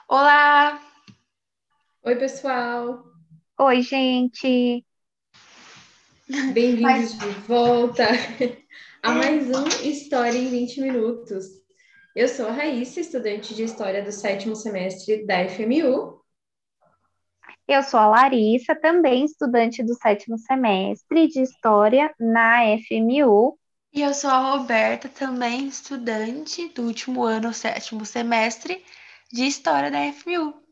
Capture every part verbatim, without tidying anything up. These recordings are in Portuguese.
Olá! Oi, pessoal! Oi, gente! Mas Bem-vindos de volta a mais um História em vinte minutos. Eu sou a Raíssa, estudante de História do sétimo semestre da F M U. eu sou a Larissa, também estudante do sétimo semestre de História na F M U. E eu sou a Roberta, também estudante do último ano, sétimo semestre de História da F M U.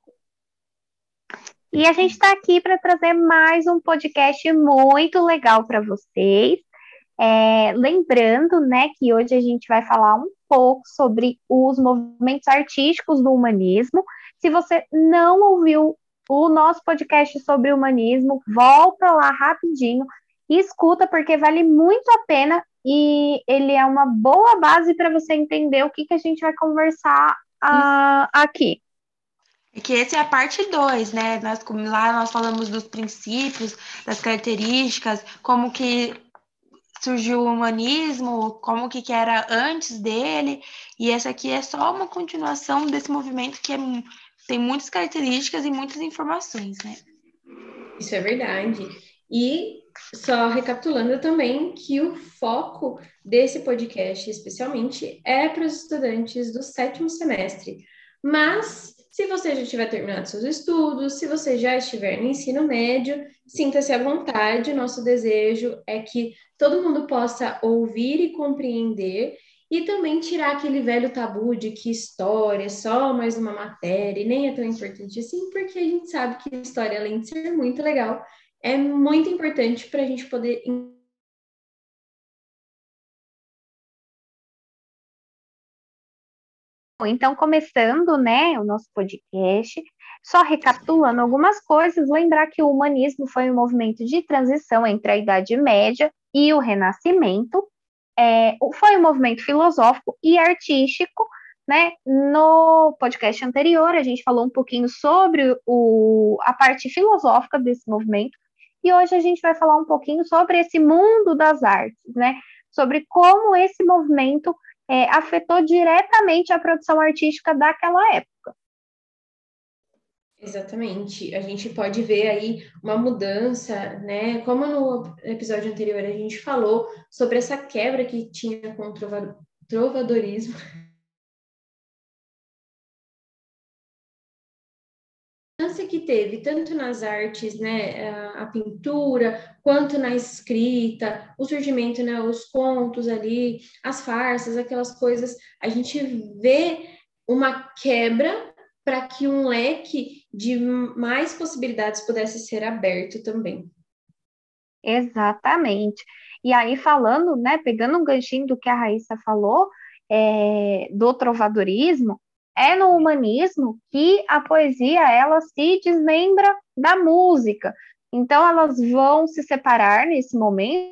E a gente está aqui para trazer mais um podcast muito legal para vocês. É, lembrando, né, que hoje a gente vai falar um pouco sobre os movimentos artísticos do humanismo. Se você não ouviu o nosso podcast sobre humanismo, volta lá rapidinho e escuta, porque vale muito a pena e ele é uma boa base para você entender o que, que a gente vai conversar uh, aqui. E que essa é a parte dois, né? Nós, lá nós falamos dos princípios, das características, como que surgiu o humanismo, como que, que era antes dele, e essa aqui é só uma continuação desse movimento que é, tem muitas características e muitas informações, né? Isso é verdade. E só recapitulando também que o foco desse podcast, especialmente, é para os estudantes do sétimo semestre. Mas, se você já tiver terminado seus estudos, se você já estiver no ensino médio, sinta-se à vontade. Nosso desejo é que todo mundo possa ouvir e compreender e também tirar aquele velho tabu de que história é só mais uma matéria e nem é tão importante assim, porque a gente sabe que história, além de ser muito legal, é muito importante para a gente poder. Então, começando, né, o nosso podcast, só recapitulando algumas coisas, lembrar que o humanismo foi um movimento de transição entre a Idade Média e o Renascimento, é, foi um movimento filosófico e artístico, né? No podcast anterior, a gente falou um pouquinho sobre o, a parte filosófica desse movimento, e hoje a gente vai falar um pouquinho sobre esse mundo das artes, né? Sobre como esse movimento é, afetou diretamente a produção artística daquela época. Exatamente. A gente pode ver aí uma mudança, né? Como no episódio anterior a gente falou sobre essa quebra que tinha com o trovadorismo. Que teve tanto nas artes, né, a pintura, quanto na escrita, o surgimento, né, os contos ali, as farsas, aquelas coisas, a gente vê uma quebra para que um leque de mais possibilidades pudesse ser aberto também. Exatamente. E aí, falando, né, pegando um ganchinho do que a Raíssa falou, é, do trovadorismo, é no humanismo que a poesia ela se desmembra da música. Então, elas vão se separar nesse momento.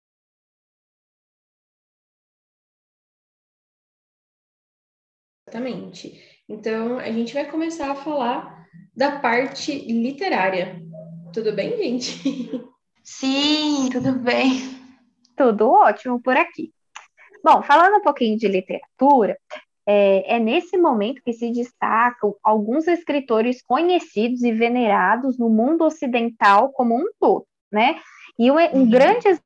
Exatamente. Então, a gente vai começar a falar da parte literária. Tudo bem, gente? Sim, tudo bem. Tudo ótimo por aqui. Bom, falando um pouquinho de literatura, é, é nesse momento que se destacam alguns escritores conhecidos e venerados no mundo ocidental como um todo, né? E um, um grande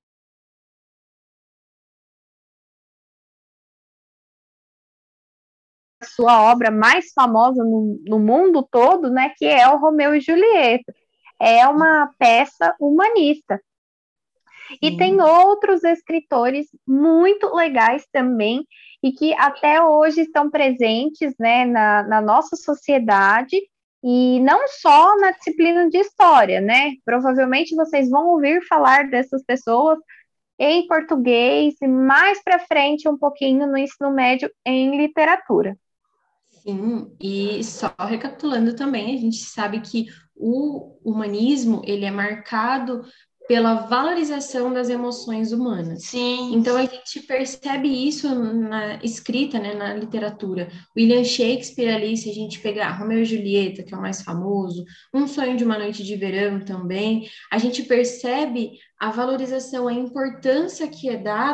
sua obra mais famosa no, no mundo todo, né, que é o Romeu e Julieta. É uma peça humanista. E tem outros escritores muito legais também e que até hoje estão presentes, né, na, na nossa sociedade e não só na disciplina de história, né? Provavelmente vocês vão ouvir falar dessas pessoas em português e mais para frente um pouquinho no ensino médio em literatura. Sim, e só recapitulando também, a gente sabe que o humanismo, ele é marcado pela valorização das emoções humanas. Sim. Então a gente percebe isso na escrita, né, na literatura. William Shakespeare ali, se a gente pegar Romeu e Julieta, que é o mais famoso, Um Sonho de uma Noite de Verão também, a gente percebe a valorização, a importância que é dada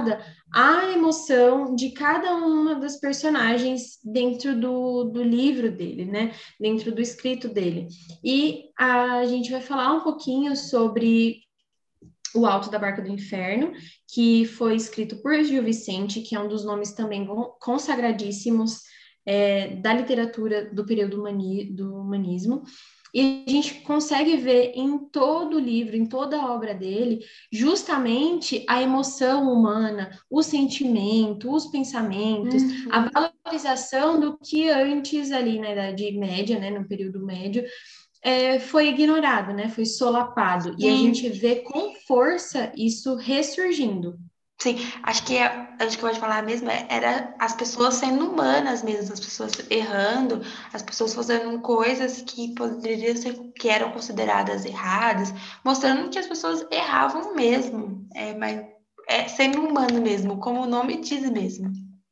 a emoção de cada uma das personagens dentro do, do livro dele, né? Dentro do escrito dele. E a gente vai falar um pouquinho sobre O Alto da Barca do Inferno, que foi escrito por Gil Vicente, que é um dos nomes também consagradíssimos é, da literatura do período humani do humanismo. E a gente consegue ver em todo o livro, em toda a obra dele, justamente a emoção humana, o sentimento, os pensamentos, uhum. a valorização do que antes ali na Idade Média, né, no período médio, é, foi ignorado, né, foi solapado. Sim. E a gente vê com força isso ressurgindo. Sim, acho que a gente pode falar mesmo era as pessoas sendo humanas mesmo, as pessoas errando, as pessoas fazendo coisas que poderiam ser, que eram consideradas erradas, mostrando que as pessoas erravam mesmo, é, mas é sendo humano mesmo, como o nome diz mesmo.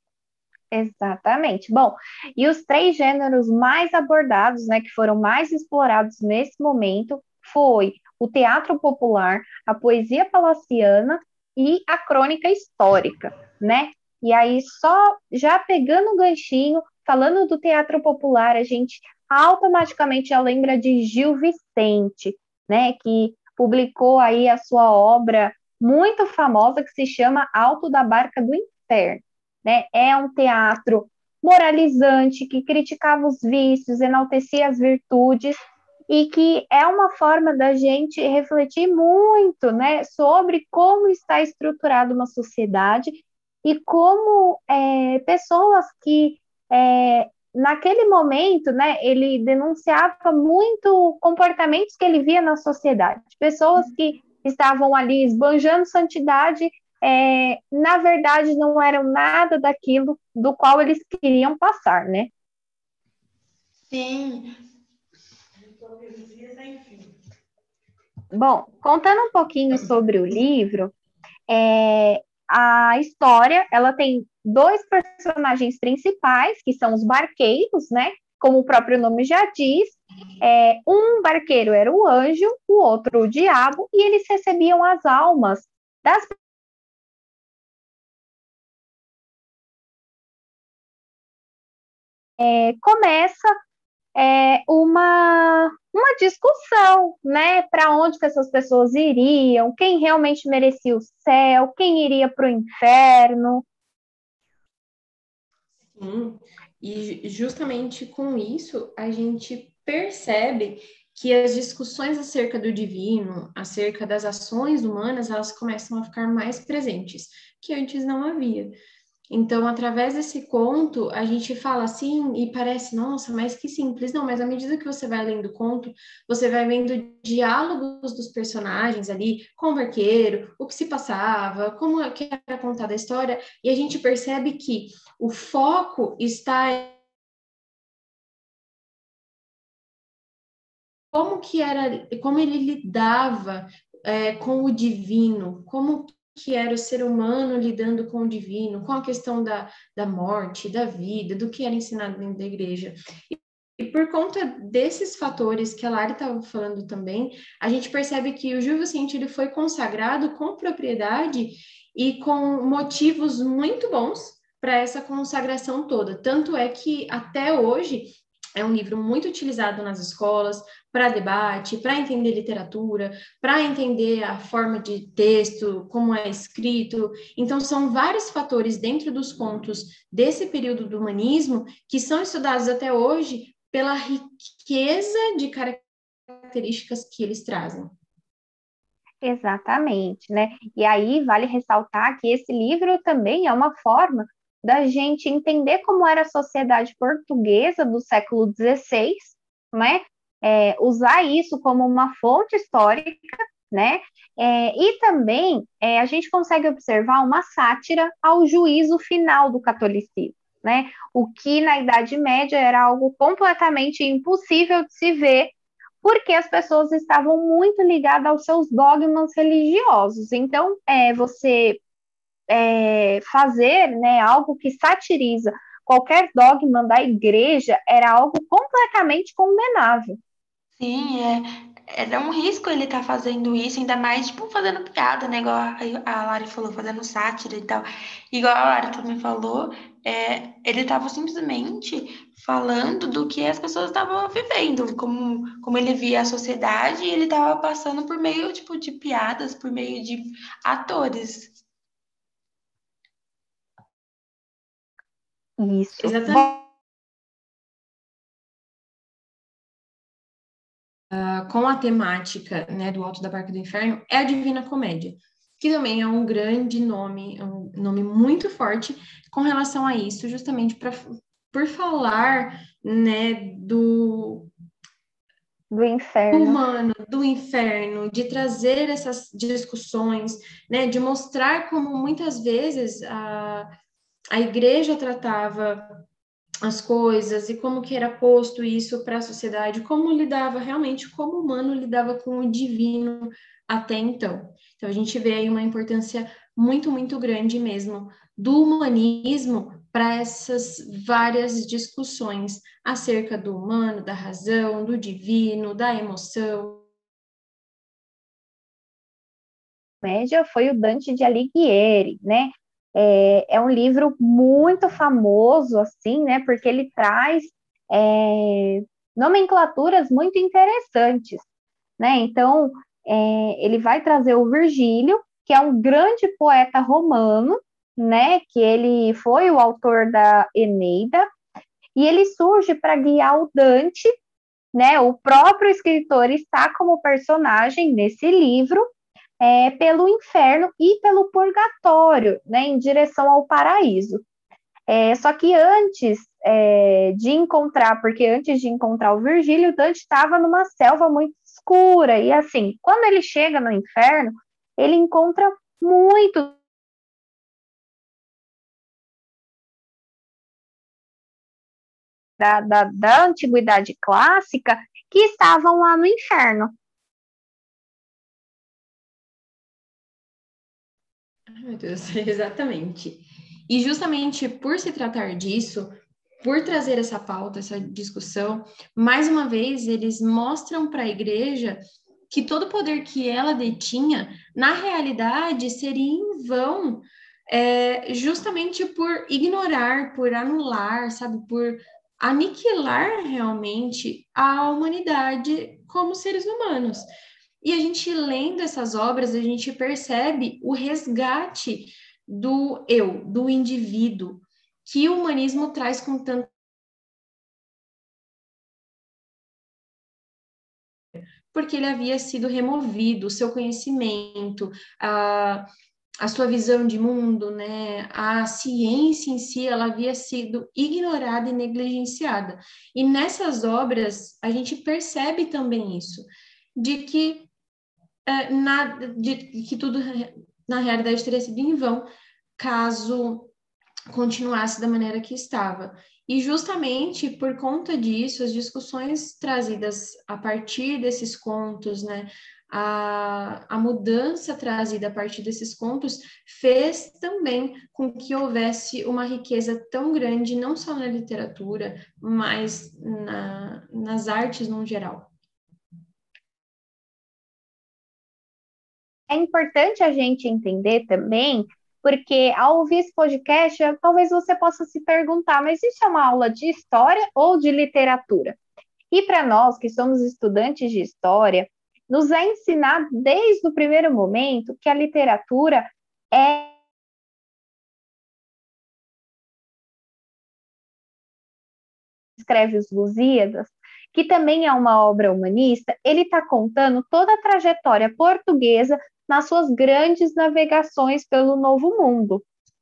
Exatamente. Bom, e os três gêneros mais abordados, né, que foram mais explorados nesse momento, foi o teatro popular, a poesia palaciana e a crônica histórica, né? E aí, só já pegando o ganchinho, falando do teatro popular, a gente automaticamente já lembra de Gil Vicente, né? Que publicou aí a sua obra muito famosa que se chama Alto da Barca do Inferno, né? É um teatro moralizante que criticava os vícios, enaltecia as virtudes, e que é uma forma da gente refletir muito, né, sobre como está estruturada uma sociedade e como é, pessoas que, é, naquele momento, né, ele denunciava muito comportamentos que ele via na sociedade, pessoas que estavam ali esbanjando santidade, é, na verdade não eram nada daquilo do qual eles queriam passar, né? Sim. Bom, contando um pouquinho sobre o livro, é, a história, ela tem dois personagens principais, que são os barqueiros, né? Como o próprio nome já diz, é, um barqueiro era o anjo, o outro o diabo, e eles recebiam as almas das é, começa é, uma, uma discussão, né? Para onde que essas pessoas iriam, quem realmente merecia o céu, quem iria para o inferno. Sim, e justamente com isso a gente percebe que as discussões acerca do divino, acerca das ações humanas, elas começam a ficar mais presentes, que antes não havia. Então, através desse conto, a gente fala assim e parece, nossa, mas que simples. Não, mas à medida que você vai lendo o conto, você vai vendo diálogos dos personagens ali com o barqueiro, o que se passava, como é que era contada a história, e a gente percebe que o foco está em como que era, como ele lidava é, com o divino, como que era o ser humano lidando com o divino, com a questão da, da morte, da vida, do que era ensinado dentro da igreja. E, e por conta desses fatores que a Lari estava falando também, a gente percebe que o Gil Vicente ele foi consagrado com propriedade e com motivos muito bons para essa consagração toda. Tanto é que até hoje é um livro muito utilizado nas escolas, para debate, para entender literatura, para entender a forma de texto, como é escrito. Então, são vários fatores dentro dos contos desse período do humanismo que são estudados até hoje pela riqueza de características que eles trazem. Exatamente, né? E aí vale ressaltar que esse livro também é uma forma da gente entender como era a sociedade portuguesa do século dezesseis, né? É, usar isso como uma fonte histórica, né? É, e também é, a gente consegue observar uma sátira ao juízo final do catolicismo, né? O que na Idade Média era algo completamente impossível de se ver, porque as pessoas estavam muito ligadas aos seus dogmas religiosos. Então, é, você é, fazer, né, algo que satiriza qualquer dogma da igreja era algo completamente condenável. Sim, é. era um risco ele estar fazendo isso, ainda mais, tipo, fazendo piada, né? Igual a, a Lari falou, fazendo sátira e tal. Igual a Lari também falou, é, ele estava simplesmente falando do que as pessoas estavam vivendo, como, como ele via a sociedade, e ele estava passando por meio, tipo, de piadas, por meio de atores. Isso. Exatamente. Com a temática, né, do Alto da Barca do Inferno é a Divina Comédia, que também é um grande nome, é um nome muito forte com relação a isso, justamente pra, por falar, né, do, do do inferno. humano, do inferno, de trazer essas discussões, né, de mostrar como muitas vezes a, a igreja tratava as coisas e como que era posto isso para a sociedade, como lidava realmente, como o humano lidava com o divino até então. Então a gente vê aí uma importância muito, muito grande mesmo do humanismo para essas várias discussões acerca do humano, da razão, do divino, da emoção. Média foi o Dante de Alighieri, né? É, é um livro muito famoso, assim, né? Porque ele traz é, nomenclaturas muito interessantes, né? Então, é, ele vai trazer o Virgílio, que é um grande poeta romano, né? Que ele foi o autor da Eneida, e ele surge para guiar o Dante, né? O próprio escritor está como personagem nesse livro, é, pelo inferno e pelo purgatório, né, em direção ao paraíso. É, só que antes é, de encontrar, porque antes de encontrar o Virgílio, Dante estava numa selva muito escura, e assim, quando ele chega no inferno, ele encontra muito da, da, da antiguidade clássica que estavam lá no inferno. Ai, meu Deus, exatamente. E justamente por se tratar disso, por trazer essa pauta, essa discussão, mais uma vez eles mostram para a igreja que todo o poder que ela detinha, na realidade, seria em vão, é, justamente por ignorar, por anular, sabe, por aniquilar realmente a humanidade como seres humanos. E a gente lendo essas obras, a gente percebe o resgate do eu, do indivíduo, que o humanismo traz com tanto. Porque ele havia sido removido, o seu conhecimento, a, a sua visão de mundo, né? A ciência em si, ela havia sido ignorada e negligenciada. E nessas obras, a gente percebe também isso, de que, é, na, de, que tudo, na realidade, teria sido em vão, caso continuasse da maneira que estava. E justamente por conta disso, as discussões trazidas a partir desses contos, né, a, a mudança trazida a partir desses contos fez também com que houvesse uma riqueza tão grande, não só na literatura, mas na, nas artes no geral. É importante a gente entender também, porque ao ouvir esse podcast, talvez você possa se perguntar, mas isso é uma aula de história ou de literatura? E para nós que somos estudantes de história, nos é ensinado desde o primeiro momento que a literatura é escreve os Lusíadas, que também é uma obra humanista, ele está contando toda a trajetória portuguesa nas suas grandes navegações pelo Novo Mundo.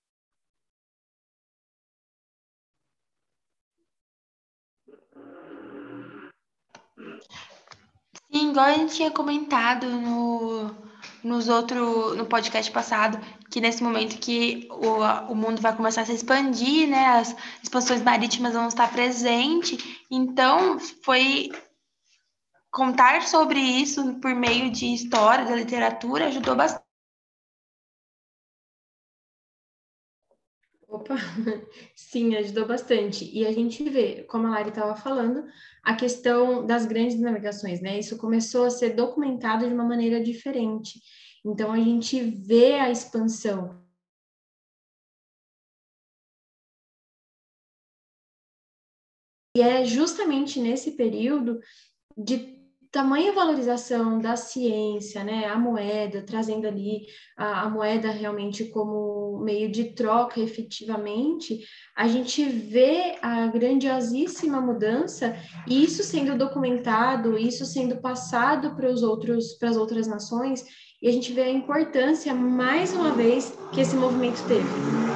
Sim, igual a gente tinha comentado no, nos outro, no podcast passado, que nesse momento que o, o mundo vai começar a se expandir, né? As expansões marítimas vão estar presentes. Então, foi contar sobre isso por meio de história, da literatura, ajudou bastante. Opa, sim, ajudou bastante. E a gente vê, como a Lari estava falando, a questão das grandes navegações, né? Isso começou a ser documentado de uma maneira diferente. Então, a gente vê a expansão. E é justamente nesse período de tamanha valorização da ciência, né, a moeda, trazendo ali a, a moeda realmente como meio de troca efetivamente, a gente vê a grandiosíssima mudança, e isso sendo documentado, isso sendo passado para os outros, para as outras nações, e a gente vê a importância, mais uma vez, que esse movimento teve.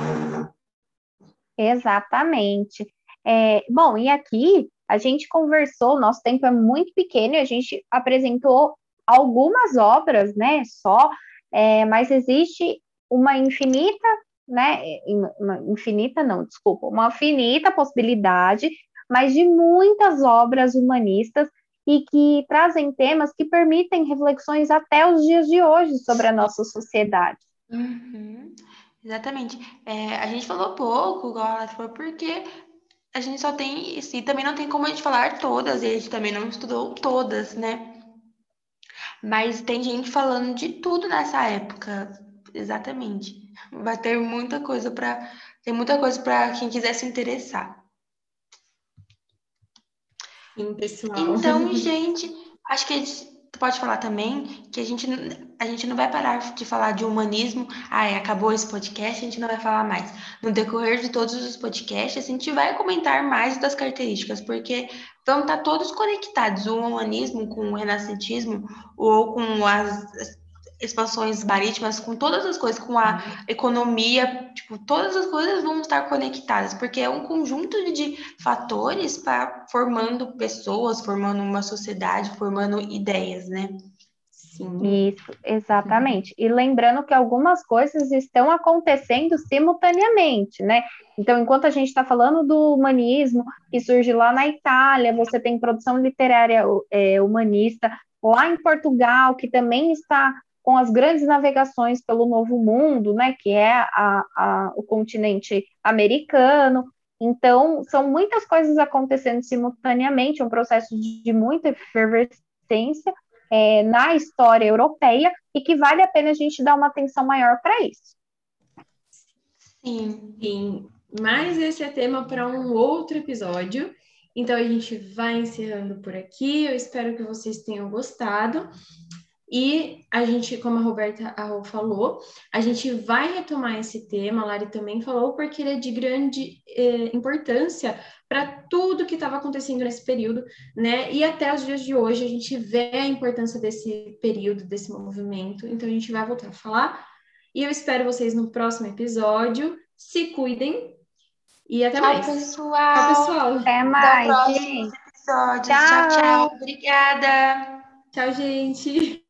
Exatamente. É, bom, e aqui a gente conversou, o nosso tempo é muito pequeno e a gente apresentou algumas obras, né, só, é, mas existe uma infinita, né, uma infinita não, desculpa, uma finita possibilidade, mas de muitas obras humanistas e que trazem temas que permitem reflexões até os dias de hoje sobre a nossa sociedade. Uhum, exatamente. É, a gente falou pouco, igual ela falou, porque a gente só tem isso, e também não tem como a gente falar todas, e a gente também não estudou todas, né? Mas tem gente falando de tudo nessa época, exatamente. Vai ter muita coisa para, tem muita coisa para quem quiser se interessar. Sim, pessoal. Então, gente, acho que a gente pode falar também que a gente, a gente não vai parar de falar de humanismo. Ai, acabou esse podcast, a gente não vai falar mais. No decorrer de todos os podcasts, a gente vai comentar mais das características, porque vão estar todos conectados, o humanismo com o renascentismo, ou com as expansões marítimas, com todas as coisas, com a economia, tipo, todas as coisas vão estar conectadas, porque é um conjunto de fatores para formando pessoas, formando uma sociedade, formando ideias, né? Sim. Isso, exatamente. E lembrando que algumas coisas estão acontecendo simultaneamente, né? Então, enquanto a gente está falando do humanismo, que surge lá na Itália, você tem produção literária é, humanista, lá em Portugal, que também está com as grandes navegações pelo Novo Mundo, né? Que é a, a, o continente americano. Então, são muitas coisas acontecendo simultaneamente, um processo de, de muita efervescência é, na história europeia e que vale a pena a gente dar uma atenção maior para isso. Sim. Sim, mas esse é tema para um outro episódio. Então a gente vai encerrando por aqui. Eu espero que vocês tenham gostado. E a gente, como a Roberta Arro falou, a gente vai retomar esse tema, a Lari também falou, porque ele é de grande eh, importância para tudo que estava acontecendo nesse período, né? E até os dias de hoje a gente vê a importância desse período, desse movimento. Então a gente vai voltar a falar. E eu espero vocês no próximo episódio. Se cuidem e até Tchau, mais. pessoal. Tchau, pessoal. Até Até mais, próximos gente. episódios. Tchau, Tchau. tchau. Obrigada. Tchau, gente.